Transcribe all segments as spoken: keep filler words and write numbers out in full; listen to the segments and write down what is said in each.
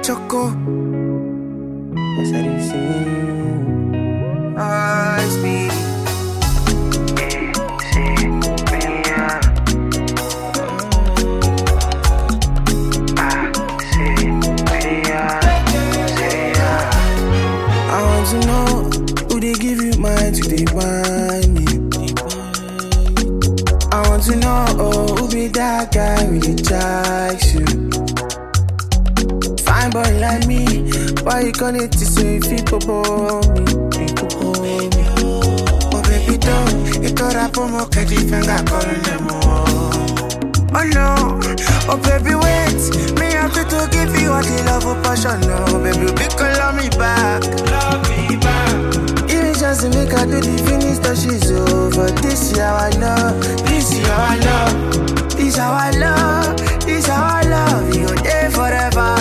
choco. Yes, I did sing. I speed. I want to know who they give you mind to they bind you. I want to know oh, who be that guy with the jacks you. Fine boy like me, why you gonna to say if you popo me? People me. Oh baby don't, you thought I put more candy finger calling them oh no, oh baby wait, me have to give you all the love of passion. No baby, be call me back, love me back. Even just to make her do the finish that she's over. This is how I love, this is how I love, this is how I love, this is how I love. You there forever.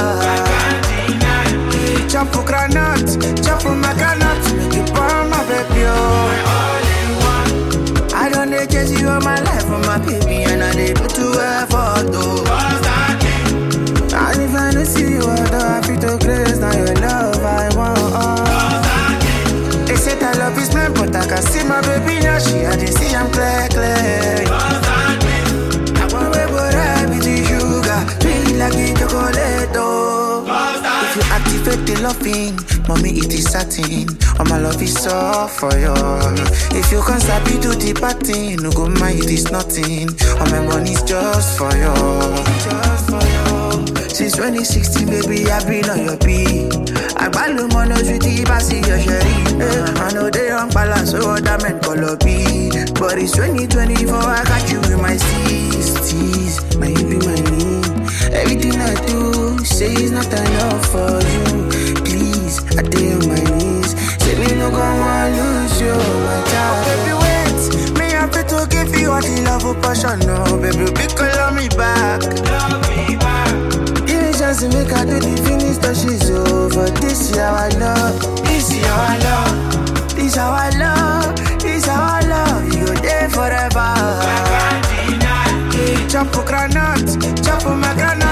Jump for granite, jump for my granite, make you burn my baby oh. I don't need chase you all my life for my baby, and I need put to effort though. And if I don't see you, I don't have to grace. Now your love I want. They said I love is blind, but I can see my baby now. She had to see I'm clear, clear. I want to go right with the sugar, sweet like a chocolate though. If you activate the loving, mommy it is satin. All my love is all for you. If you can't stop it to the party, no go mind it is nothing. All my money's just for you, just for you. Since twenty sixteen, baby, I've been on your beat. I buy no money with the passy your sherry. I know they don't balance, so that meant color B. But it's twenty twenty-four, I got you in my sixties. My you be my name. Everything I do, say it's not enough for you. Please, I dare on my knees. Say me no go want lose you, my child. Baby, wait, me happy to give you all the love of passion. No, baby, be call me back, love me back. Give me chance to make her do the finish that she's over. This is how I love, this is how I love, this is how I love, this is how I love. You there forever. Jump for granite, jump for my granite.